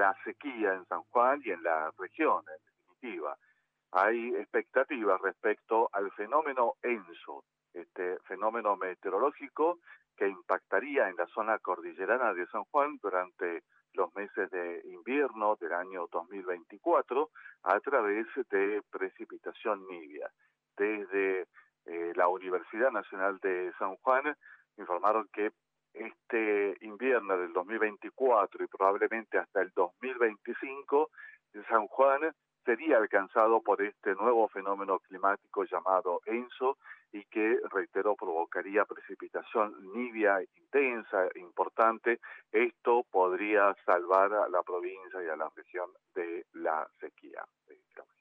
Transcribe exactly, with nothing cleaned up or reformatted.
la sequía en San Juan y en la región, en definitiva. Hay expectativas respecto al fenómeno ENSO, este fenómeno meteorológico que impactaría en la zona cordillerana de San Juan durante los meses de invierno del año dos mil veinticuatro a través de precipitación nibia. Desde eh, la Universidad Nacional de San Juan informaron que este invierno del dos mil veinticuatro y probablemente hasta el dos mil veinticinco, San Juan sería alcanzado por este nuevo fenómeno climático llamado ENSO y que, reitero, provocaría precipitación nibia intensa, importante. Esto podría salvar a la provincia y a la región de la sequía.